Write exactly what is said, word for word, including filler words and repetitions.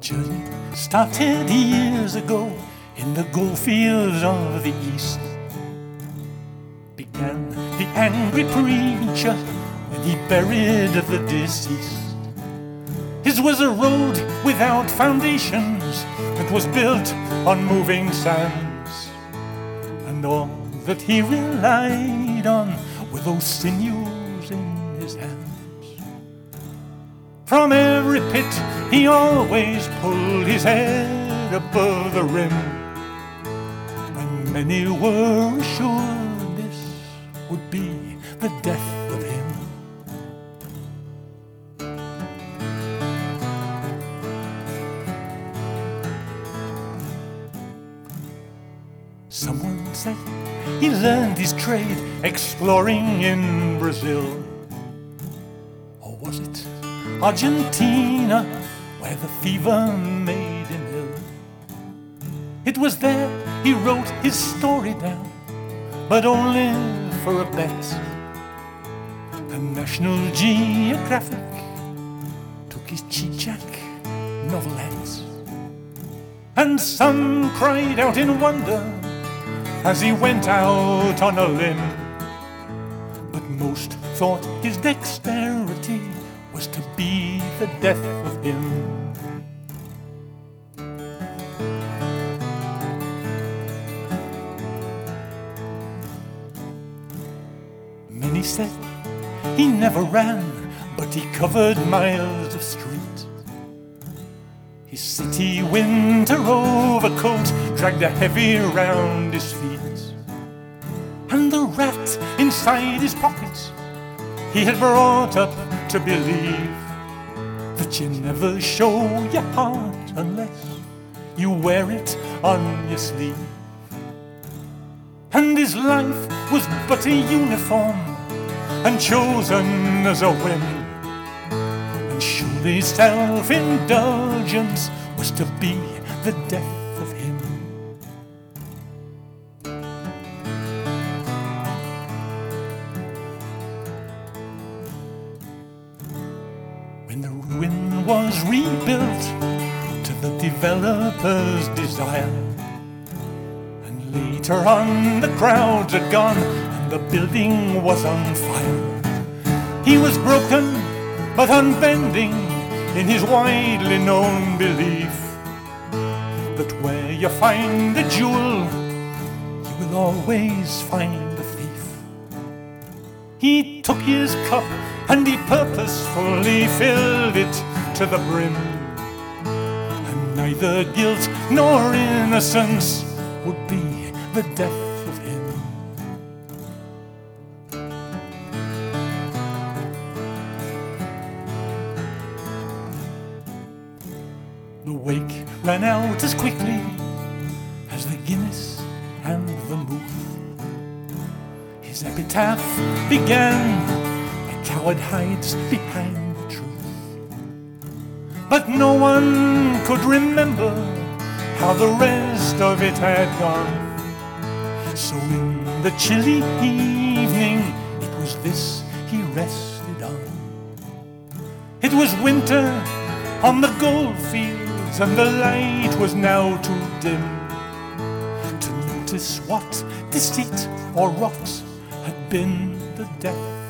journey started years ago in the goldfields of the east. Began the angry preacher when he buried the deceased. His was a road without foundations that was built on moving sands, and all that he relied on were those sinews in his hands. From every pit he always pulled his head above the rim, and many were assured this would be the death of him. Someone said he learned his trade exploring in Brazil. Or was it Argentina, where the fever made him ill? It was there he wrote his story down, but only for a bet. And National Geographic took his Cheechak novelette. And some cried out in wonder as he went out on a limb, but most thought his dexterity was to be the death of him. Many said he never ran, but he covered miles of street. His city winter overcoat dragged a heavy round his feet, and the rat inside his pockets he had brought up to believe that you never show your heart unless you wear it on your sleeve. And his life was but a uniform, and chosen as a whim, and surely self-indulgence was to be the death of him. When the ruin was rebuilt to the developer's desire, and later on the crowds had gone and the building was on fire, he was broken but unbending in his widely known belief that where you find the jewel, you will always find the thief. He took his cup and he purposefully filled it to the brim, and neither guilt nor innocence would be the death of him. The wake ran out as quickly as the Guinness and the Mooth. His epitaph began, a coward hides behind the truth. But no one could remember how the rest of it had gone. So in the chilly evening, it was this he rested on. It was winter on the goldfields, and the light was now too dim to notice what deceit or rot had been the death